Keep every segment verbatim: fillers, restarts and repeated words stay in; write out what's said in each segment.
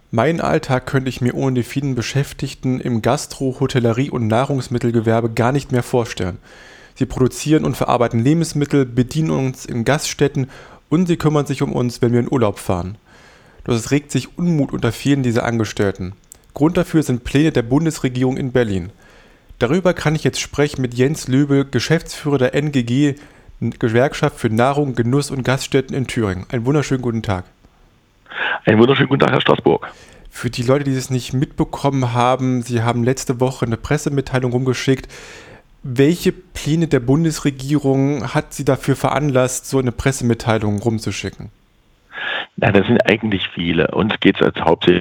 Meinen Alltag könnte ich mir ohne die vielen Beschäftigten im Gastro-, Hotellerie- und Nahrungsmittelgewerbe gar nicht mehr vorstellen. Sie produzieren und verarbeiten Lebensmittel, bedienen uns in Gaststätten und sie kümmern sich um uns, wenn wir in Urlaub fahren. Doch es regt sich Unmut unter vielen dieser Angestellten. Grund dafür sind Pläne der Bundesregierung in Berlin. Darüber kann ich jetzt sprechen mit Jens Löbel, Geschäftsführer der N G G, Gewerkschaft für Nahrung, Genuss und Gaststätten in Thüringen. Einen wunderschönen guten Tag. Einen wunderschönen guten Tag, Herr Straßburg. Für die Leute, die es nicht mitbekommen haben, Sie haben letzte Woche eine Pressemitteilung rumgeschickt. Welche Pläne der Bundesregierung hat Sie dafür veranlasst, so eine Pressemitteilung rumzuschicken? Na, das sind eigentlich viele. Uns geht es als hauptsächlich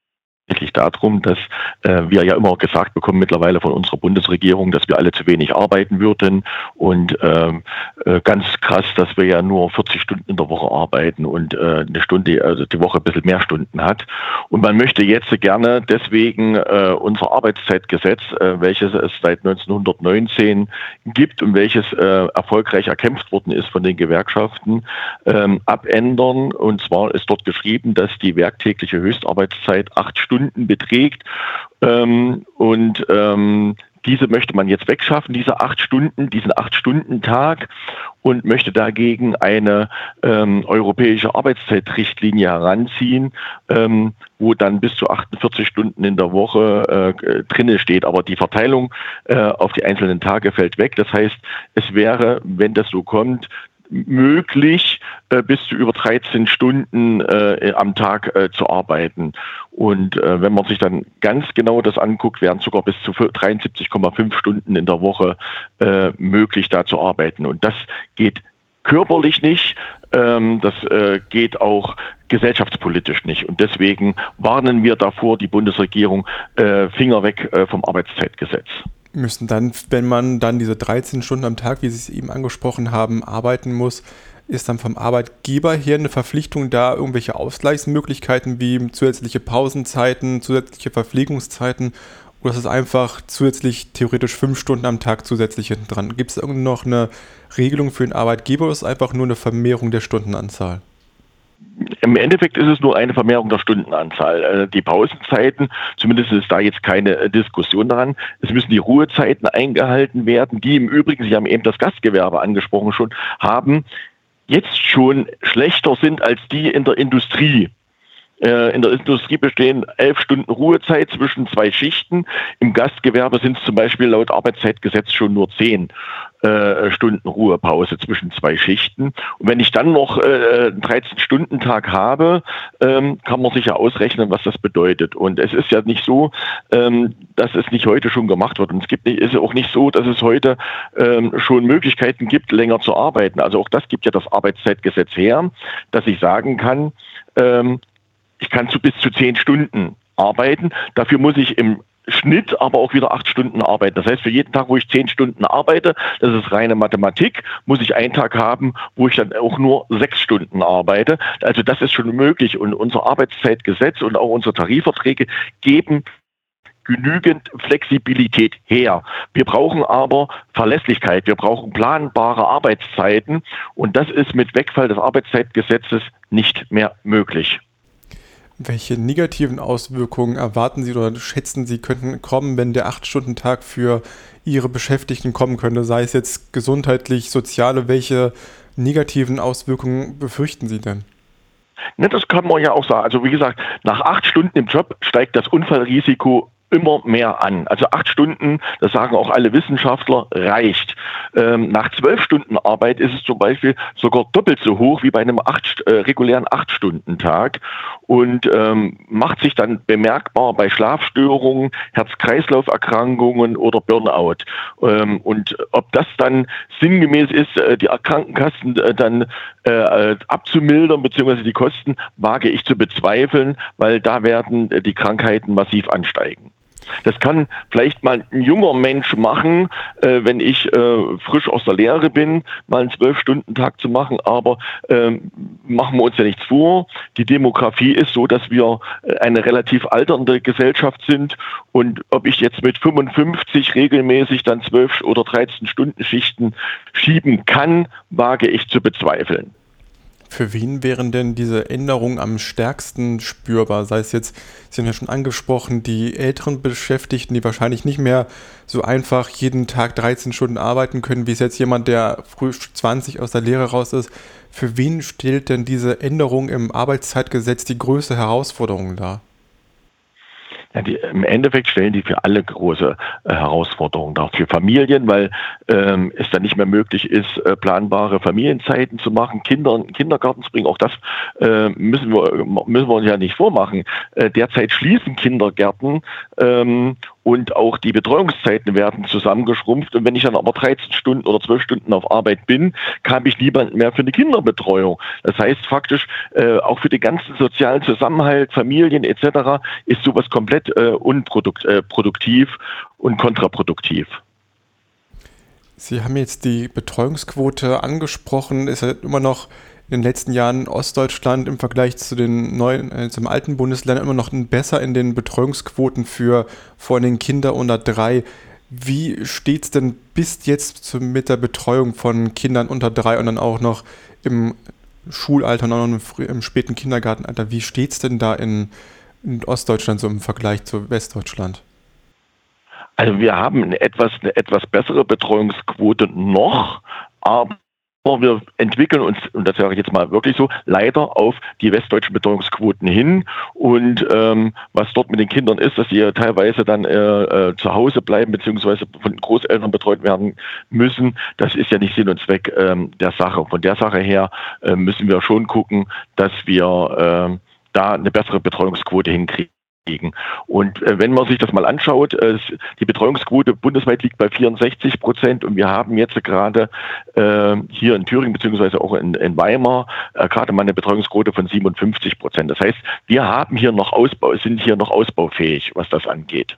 darum, dass äh, wir ja immer gesagt bekommen mittlerweile von unserer Bundesregierung, dass wir alle zu wenig arbeiten würden und ähm, äh, ganz krass, dass wir ja nur vierzig Stunden in der Woche arbeiten und äh, eine Stunde, also die Woche ein bisschen mehr Stunden hat. Und man möchte jetzt gerne deswegen äh, unser Arbeitszeitgesetz, äh, welches es seit neunzehnhundertneunzehn gibt und welches äh, erfolgreich erkämpft worden ist von den Gewerkschaften, ähm, abändern. Und zwar ist dort geschrieben, dass die werktägliche Höchstarbeitszeit acht Stunden beträgt ähm, und ähm, diese möchte man jetzt wegschaffen, diese acht Stunden, diesen acht-Stunden-Tag und möchte dagegen eine ähm, europäische Arbeitszeitrichtlinie heranziehen, ähm, wo dann bis zu achtundvierzig Stunden in der Woche äh, drinne steht. Aber die Verteilung äh, auf die einzelnen Tage fällt weg. Das heißt, es wäre, wenn das so kommt, möglich, äh, bis zu über dreizehn Stunden äh, am Tag äh, zu arbeiten. Und äh, wenn man sich dann ganz genau das anguckt, wären sogar bis zu dreiundsiebzig Komma fünf Stunden in der Woche äh, möglich, da zu arbeiten. Und das geht körperlich nicht, ähm, das äh, geht auch gesellschaftspolitisch nicht. Und deswegen warnen wir davor, die Bundesregierung, äh, Finger weg äh, vom Arbeitszeitgesetz. Müssen dann, wenn man dann diese dreizehn Stunden am Tag, wie Sie es eben angesprochen haben, arbeiten muss, ist dann vom Arbeitgeber her eine Verpflichtung da, irgendwelche Ausgleichsmöglichkeiten wie zusätzliche Pausenzeiten, zusätzliche Verpflegungszeiten, oder ist es einfach zusätzlich theoretisch fünf Stunden am Tag zusätzlich hinten dran? Gibt es irgendwie noch eine Regelung für den Arbeitgeber oder ist es einfach nur eine Vermehrung der Stundenanzahl? Im Endeffekt ist es nur eine Vermehrung der Stundenanzahl. Die Pausenzeiten, zumindest ist da jetzt keine Diskussion daran. Es müssen die Ruhezeiten eingehalten werden, die im Übrigen, Sie haben eben das Gastgewerbe angesprochen schon, haben, jetzt schon schlechter sind als die in der Industrie. In der Industrie bestehen elf Stunden Ruhezeit zwischen zwei Schichten. Im Gastgewerbe sind es zum Beispiel laut Arbeitszeitgesetz schon nur zehn äh, Stunden Ruhepause zwischen zwei Schichten. Und wenn ich dann noch äh, einen dreizehn-Stunden-Tag habe, ähm, kann man sich ja ausrechnen, was das bedeutet. Und es ist ja nicht so, ähm, dass es nicht heute schon gemacht wird. Und es gibt nicht, ist auch nicht so, dass es heute ähm, schon Möglichkeiten gibt, länger zu arbeiten. Also auch das gibt ja das Arbeitszeitgesetz her, dass ich sagen kann, ähm, ich kann zu bis zu zehn Stunden arbeiten. Dafür muss ich im Schnitt aber auch wieder acht Stunden arbeiten. Das heißt, für jeden Tag, wo ich zehn Stunden arbeite, das ist reine Mathematik, muss ich einen Tag haben, wo ich dann auch nur sechs Stunden arbeite. Also das ist schon möglich. Und unser Arbeitszeitgesetz und auch unsere Tarifverträge geben genügend Flexibilität her. Wir brauchen aber Verlässlichkeit, wir brauchen planbare Arbeitszeiten und das ist mit Wegfall des Arbeitszeitgesetzes nicht mehr möglich. Welche negativen Auswirkungen erwarten Sie oder schätzen Sie könnten kommen, wenn der acht-Stunden-Tag für Ihre Beschäftigten kommen könnte, sei es jetzt gesundheitlich, soziale, welche negativen Auswirkungen befürchten Sie denn? Ne, das kann man ja auch sagen. Also wie gesagt, nach acht Stunden im Job steigt das Unfallrisiko immer mehr an. Also acht Stunden, das sagen auch alle Wissenschaftler, reicht. Ähm, nach zwölf Stunden Arbeit ist es zum Beispiel sogar doppelt so hoch wie bei einem acht, äh, regulären acht-Stunden-Tag und ähm, macht sich dann bemerkbar bei Schlafstörungen, Herz-Kreislauf-Erkrankungen oder Burnout. Ähm, und ob das dann sinngemäß ist, äh, die Krankenkassen äh, dann äh, abzumildern, beziehungsweise die Kosten, wage ich zu bezweifeln, weil da werden äh, die Krankheiten massiv ansteigen. Das kann vielleicht mal ein junger Mensch machen, äh, wenn ich äh, frisch aus der Lehre bin, mal einen zwölf-Stunden-Tag zu machen, aber äh, machen wir uns ja nichts vor. Die Demografie ist so, dass wir eine relativ alternde Gesellschaft sind und ob ich jetzt mit fünfundfünfzig regelmäßig dann zwölf oder dreizehn Stunden Schichten schieben kann, wage ich zu bezweifeln. Für wen wären denn diese Änderungen am stärksten spürbar? Sei es jetzt, Sie haben ja schon angesprochen, die älteren Beschäftigten, die wahrscheinlich nicht mehr so einfach jeden Tag dreizehn Stunden arbeiten können, wie es jetzt jemand, der früh zwanzig aus der Lehre raus ist. Für wen stellt denn diese Änderung im Arbeitszeitgesetz die größte Herausforderung dar? Ja, die, im Endeffekt stellen die für alle große äh, Herausforderungen dar. Für Familien, weil ähm, es dann nicht mehr möglich ist, äh, planbare Familienzeiten zu machen, Kinder in den Kindergarten zu bringen. Auch das äh, müssen wir müssen wir uns ja nicht vormachen. Äh, derzeit schließen Kindergärten ähm, und auch die Betreuungszeiten werden zusammengeschrumpft. Und wenn ich dann aber dreizehn Stunden oder zwölf Stunden auf Arbeit bin, habe ich niemanden mehr für eine Kinderbetreuung. Das heißt faktisch, äh, auch für den ganzen sozialen Zusammenhalt, Familien et cetera ist sowas komplett äh, unproduktiv äh, und kontraproduktiv. Sie haben jetzt die Betreuungsquote angesprochen, ist ja immer noch in den letzten Jahren Ostdeutschland im Vergleich zu den neuen, äh, zum alten Bundesland immer noch besser in den Betreuungsquoten für vor allem Kinder unter drei. Wie steht es denn bis jetzt zu, mit der Betreuung von Kindern unter drei und dann auch noch im Schulalter und auch noch im, im späten Kindergartenalter? Wie steht es denn da in, in Ostdeutschland so im Vergleich zu Westdeutschland? Also wir haben eine etwas, eine etwas bessere Betreuungsquote noch, aber wir entwickeln uns, und das sage ich jetzt mal wirklich so, leider auf die westdeutschen Betreuungsquoten hin. Und ähm, was dort mit den Kindern ist, dass sie teilweise dann äh, äh, zu Hause bleiben beziehungsweise von Großeltern betreut werden müssen, das ist ja nicht Sinn und Zweck ähm, der Sache. Von der Sache her äh, müssen wir schon gucken, dass wir äh, da eine bessere Betreuungsquote hinkriegen. Und äh, wenn man sich das mal anschaut, äh, die Betreuungsquote bundesweit liegt bei vierundsechzig Prozent und wir haben jetzt gerade äh, hier in Thüringen beziehungsweise auch in, in Weimar äh, gerade mal eine Betreuungsquote von siebenundfünfzig Prozent. Das heißt, wir haben hier noch Ausbau, sind hier noch ausbaufähig, was das angeht.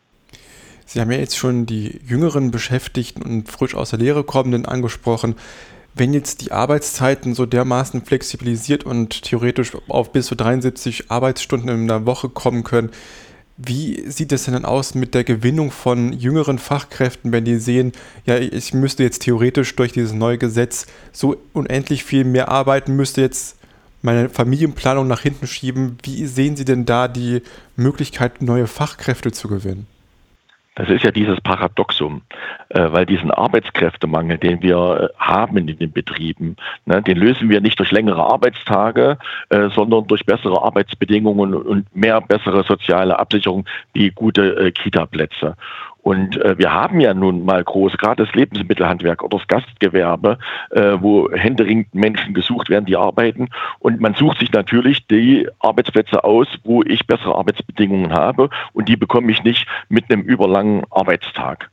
Sie haben ja jetzt schon die jüngeren Beschäftigten und frisch aus der Lehre kommenden angesprochen. Wenn jetzt die Arbeitszeiten so dermaßen flexibilisiert und theoretisch auf bis zu dreiundsiebzig Arbeitsstunden in der Woche kommen können, wie sieht es denn dann aus mit der Gewinnung von jüngeren Fachkräften, wenn die sehen, ja, ich müsste jetzt theoretisch durch dieses neue Gesetz so unendlich viel mehr arbeiten, müsste jetzt meine Familienplanung nach hinten schieben. Wie sehen Sie denn da die Möglichkeit, neue Fachkräfte zu gewinnen? Das ist ja dieses Paradoxum, äh, weil diesen Arbeitskräftemangel, den wir haben in den Betrieben, ne, den lösen wir nicht durch längere Arbeitstage, äh, sondern durch bessere Arbeitsbedingungen und mehr bessere soziale Absicherung wie gute äh, Kita-Plätze. Und äh, wir haben ja nun mal groß, gerade das Lebensmittelhandwerk oder das Gastgewerbe, äh, wo händeringend Menschen gesucht werden, die arbeiten. Und man sucht sich natürlich die Arbeitsplätze aus, wo ich bessere Arbeitsbedingungen habe. Und die bekomme ich nicht mit einem überlangen Arbeitstag.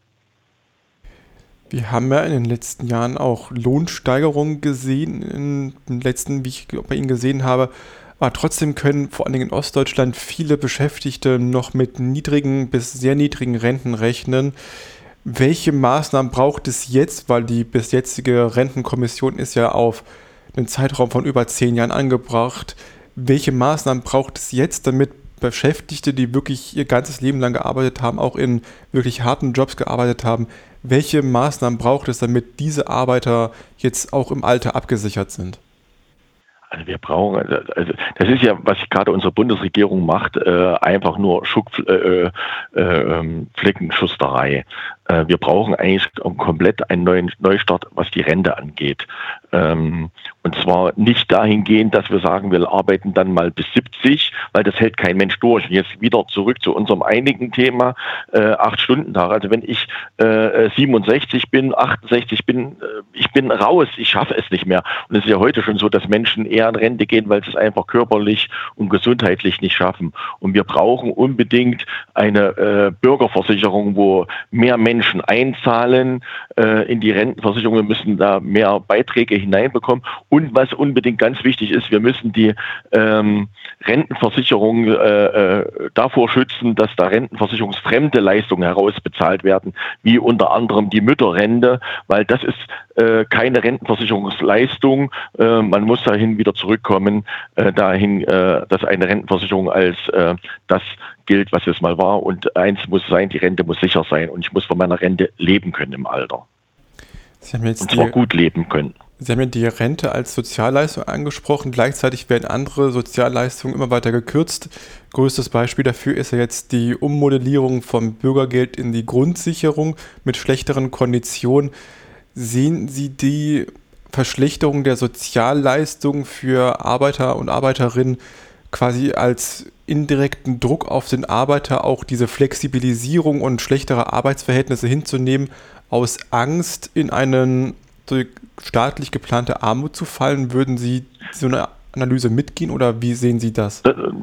Wir haben ja in den letzten Jahren auch Lohnsteigerungen gesehen, in den letzten, wie ich bei Ihnen gesehen habe. Aber trotzdem können vor allen Dingen in Ostdeutschland viele Beschäftigte noch mit niedrigen bis sehr niedrigen Renten rechnen. Welche Maßnahmen braucht es jetzt, weil die bis jetzige Rentenkommission ist ja auf einen Zeitraum von über zehn Jahren angebracht. Welche Maßnahmen braucht es jetzt, damit Beschäftigte, die wirklich ihr ganzes Leben lang gearbeitet haben, auch in wirklich harten Jobs gearbeitet haben, welche Maßnahmen braucht es, damit diese Arbeiter jetzt auch im Alter abgesichert sind? Also wir brauchen, also das ist ja, was gerade unsere Bundesregierung macht, äh, einfach nur Schuckfleckenschusserei. Äh, äh, wir brauchen eigentlich komplett einen neuen Neustart, was die Rente angeht. Ähm, und zwar nicht dahingehend, dass wir sagen, wir arbeiten dann mal bis siebzig, weil das hält kein Mensch durch. Und jetzt wieder zurück zu unserem einigen Thema, äh, acht Stunden Tag. Also wenn ich äh, siebenundsechzig bin, achtundsechzig bin, äh, ich bin raus, ich schaffe es nicht mehr. Und es ist ja heute schon so, dass Menschen eher in Rente gehen, weil sie es einfach körperlich und gesundheitlich nicht schaffen. Und wir brauchen unbedingt eine äh, Bürgerversicherung, wo mehr Menschen einzahlen äh, in die Rentenversicherung. Wir müssen da mehr Beiträge hineinbekommen. Und was unbedingt ganz wichtig ist, wir müssen die ähm, Rentenversicherung äh, äh, davor schützen, dass da rentenversicherungsfremde Leistungen herausbezahlt werden, wie unter anderem die Mütterrente, weil das ist äh, keine Rentenversicherungsleistung. Äh, man muss dahin wieder zurückkommen, äh, dahin, äh, dass eine Rentenversicherung als äh, das gilt, was es mal war. Und eins muss sein, die Rente muss sicher sein und ich muss von meiner Rente leben können im Alter. Sie haben jetzt und zwar die, gut leben können. Sie haben ja die Rente als Sozialleistung angesprochen. Gleichzeitig werden andere Sozialleistungen immer weiter gekürzt. Größtes Beispiel dafür ist ja jetzt die Ummodellierung vom Bürgergeld in die Grundsicherung mit schlechteren Konditionen. Sehen Sie die Verschlechterung der Sozialleistungen für Arbeiter und Arbeiterinnen quasi als indirekten Druck auf den Arbeiter, auch diese Flexibilisierung und schlechtere Arbeitsverhältnisse hinzunehmen, aus Angst in einen durch staatlich geplante Armut zu fallen? Würden Sie so eine Analyse mitgehen oder wie sehen Sie das?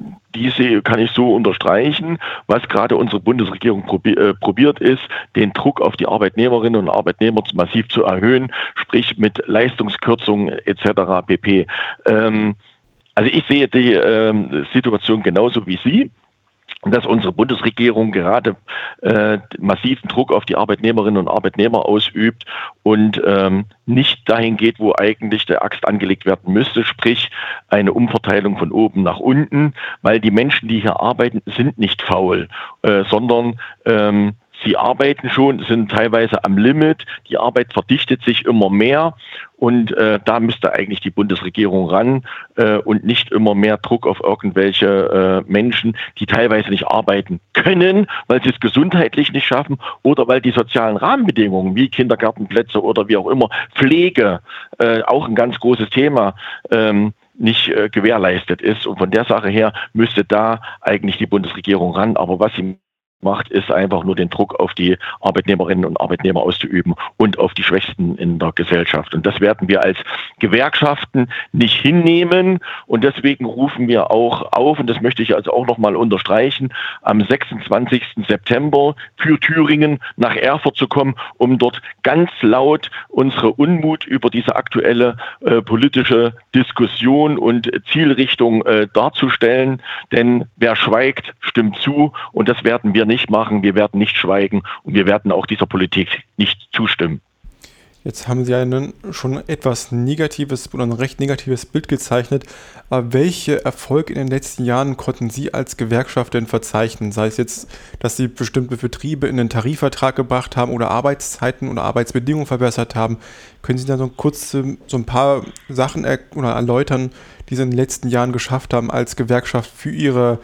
Diese kann ich so unterstreichen. Was gerade unsere Bundesregierung probi- äh, probiert ist, den Druck auf die Arbeitnehmerinnen und Arbeitnehmer massiv zu erhöhen, sprich mit Leistungskürzungen et cetera pp. Ähm, also ich sehe die ähm, Situation genauso wie Sie, dass unsere Bundesregierung gerade äh, massiven Druck auf die Arbeitnehmerinnen und Arbeitnehmer ausübt und ähm, nicht dahin geht, wo eigentlich der Axt angelegt werden müsste, sprich eine Umverteilung von oben nach unten, weil die Menschen, die hier arbeiten, sind nicht faul, äh, sondern ähm, sie arbeiten schon, sind teilweise am Limit, die Arbeit verdichtet sich immer mehr und äh, da müsste eigentlich die Bundesregierung ran äh, und nicht immer mehr Druck auf irgendwelche äh, Menschen, die teilweise nicht arbeiten können, weil sie es gesundheitlich nicht schaffen oder weil die sozialen Rahmenbedingungen wie Kindergartenplätze oder wie auch immer, Pflege, äh, auch ein ganz großes Thema, ähm, nicht äh, gewährleistet ist. Und von der Sache her müsste da eigentlich die Bundesregierung ran. Aber was sie macht, ist einfach nur den Druck auf die Arbeitnehmerinnen und Arbeitnehmer auszuüben und auf die Schwächsten in der Gesellschaft. Und das werden wir als Gewerkschaften nicht hinnehmen. Und deswegen rufen wir auch auf, und das möchte ich also auch nochmal unterstreichen, am sechsundzwanzigsten September für Thüringen nach Erfurt zu kommen, um dort ganz laut unsere Unmut über diese aktuelle äh, politische Diskussion und Zielrichtung äh, darzustellen. Denn wer schweigt, stimmt zu. Und das werden wir nicht machen, wir werden nicht schweigen und wir werden auch dieser Politik nicht zustimmen. Jetzt haben Sie ja schon etwas Negatives oder ein recht negatives Bild gezeichnet. Aber welche Erfolge in den letzten Jahren konnten Sie als Gewerkschaft denn verzeichnen? Sei es jetzt, dass Sie bestimmte Betriebe in den Tarifvertrag gebracht haben oder Arbeitszeiten oder Arbeitsbedingungen verbessert haben. Können Sie da so kurz so ein paar Sachen er- oder erläutern, die Sie in den letzten Jahren geschafft haben, als Gewerkschaft für Ihre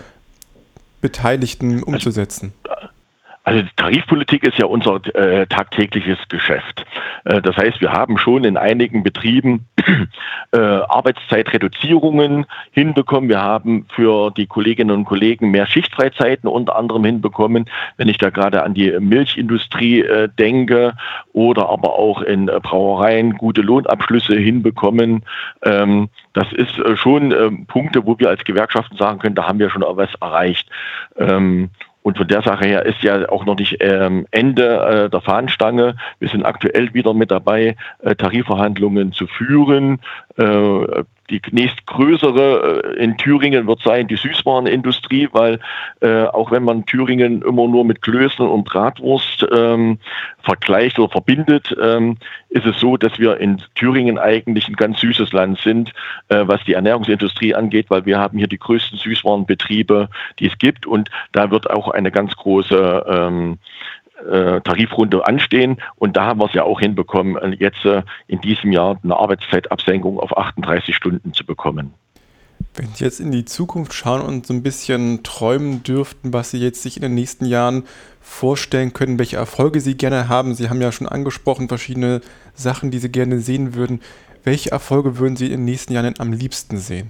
Beteiligten umzusetzen? Also die Tarifpolitik ist ja unser äh, tagtägliches Geschäft. Äh, das heißt, wir haben schon in einigen Betrieben äh, Arbeitszeitreduzierungen hinbekommen. Wir haben für die Kolleginnen und Kollegen mehr Schichtfreizeiten unter anderem hinbekommen, wenn ich da gerade an die Milchindustrie äh, denke oder aber auch in äh, Brauereien gute Lohnabschlüsse hinbekommen. Ähm, das ist äh, schon äh, Punkte, wo wir als Gewerkschaften sagen können, da haben wir schon was erreicht. Ähm, Und von der Sache her ist ja auch noch nicht ähm, Ende äh, der Fahnenstange. Wir sind aktuell wieder mit dabei, äh, Tarifverhandlungen zu führen. Äh, die nächstgrößere äh, in Thüringen wird sein die Süßwarenindustrie, weil äh, auch wenn man Thüringen immer nur mit Klößen und Bratwurst ähm, vergleicht oder verbindet, ähm, ist es so, dass wir in Thüringen eigentlich ein ganz süßes Land sind, äh, was die Ernährungsindustrie angeht, weil wir haben hier die größten Süßwarenbetriebe, die es gibt und da wird auch eine ganz große ähm, äh, Tarifrunde anstehen und da haben wir es ja auch hinbekommen, jetzt äh, in diesem Jahr eine Arbeitszeitabsenkung auf achtunddreißig Stunden zu bekommen. Wenn Sie jetzt in die Zukunft schauen und so ein bisschen träumen dürften, was Sie jetzt sich in den nächsten Jahren vorstellen können, welche Erfolge Sie gerne haben. Sie haben ja schon angesprochen, verschiedene Sachen, die Sie gerne sehen würden. Welche Erfolge würden Sie in den nächsten Jahren am liebsten sehen?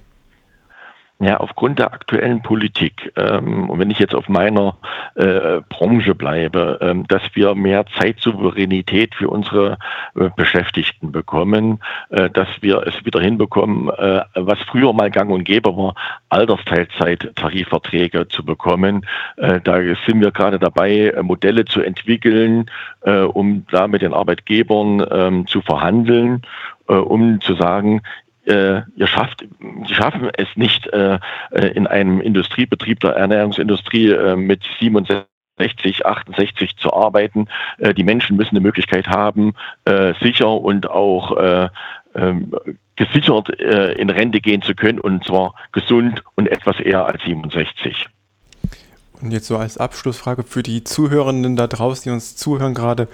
Ja, aufgrund der aktuellen Politik, ähm, und wenn ich jetzt auf meiner äh, Branche bleibe, ähm, dass wir mehr Zeitsouveränität für unsere äh, Beschäftigten bekommen, äh, dass wir es wieder hinbekommen, äh, was früher mal gang und gäbe war, Altersteilzeit-Tarifverträge zu bekommen. Äh, da sind wir gerade dabei, Modelle zu entwickeln, äh, um da mit den Arbeitgebern ähm, zu verhandeln, äh, um zu sagen, Äh, ihr schafft, die schaffen es nicht äh, in einem Industriebetrieb der Ernährungsindustrie äh, mit siebenundsechzig, achtundsechzig zu arbeiten. Äh, die Menschen müssen eine Möglichkeit haben, äh, sicher und auch äh, äh, gesichert äh, in Rente gehen zu können und zwar gesund und etwas eher als siebenundsechzig. Und jetzt so als Abschlussfrage für die Zuhörenden da draußen, die uns zuhören gerade,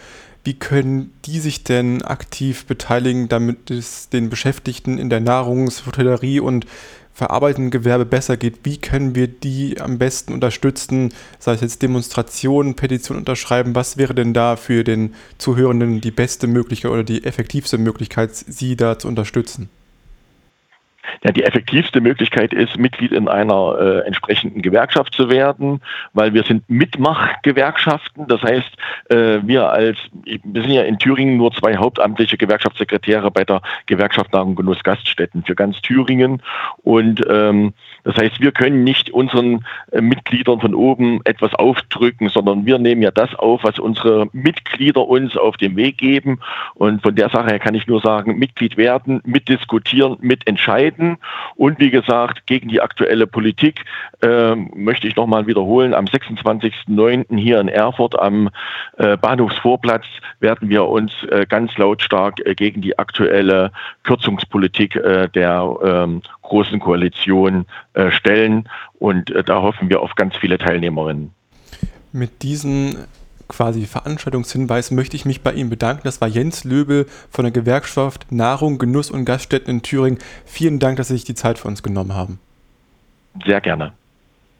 Wie können die sich denn aktiv beteiligen, damit es den Beschäftigten in der Nahrungs-, Hotellerie und verarbeitenden Gewerbe besser geht? Wie können wir die am besten unterstützen, sei es jetzt Demonstrationen, Petitionen unterschreiben? Was wäre denn da für den Zuhörenden die beste Möglichkeit oder die effektivste Möglichkeit, sie da zu unterstützen? Ja, die effektivste Möglichkeit ist, Mitglied in einer äh, entsprechenden Gewerkschaft zu werden, weil wir sind Mitmachgewerkschaften. Das heißt, äh, wir als, wir sind ja in Thüringen nur zwei hauptamtliche Gewerkschaftssekretäre bei der Gewerkschaft Nahrung, Genuss, Gaststätten für ganz Thüringen. Und ähm, das heißt, wir können nicht unseren äh, Mitgliedern von oben etwas aufdrücken, sondern wir nehmen ja das auf, was unsere Mitglieder uns auf den Weg geben. Und von der Sache her kann ich nur sagen, Mitglied werden, mitdiskutieren, mitentscheiden. Und wie gesagt, gegen die aktuelle Politik äh, möchte ich nochmal wiederholen, am sechsundzwanzigsten neunten hier in Erfurt am äh, Bahnhofsvorplatz werden wir uns äh, ganz lautstark äh, gegen die aktuelle Kürzungspolitik äh, der äh, Großen Koalition äh, stellen. Und äh, da hoffen wir auf ganz viele Teilnehmerinnen. Mit diesen quasi Veranstaltungshinweis möchte ich mich bei Ihnen bedanken. Das war Jens Löbel von der Gewerkschaft Nahrung, Genuss und Gaststätten in Thüringen. Vielen Dank, dass Sie sich die Zeit für uns genommen haben. Sehr gerne.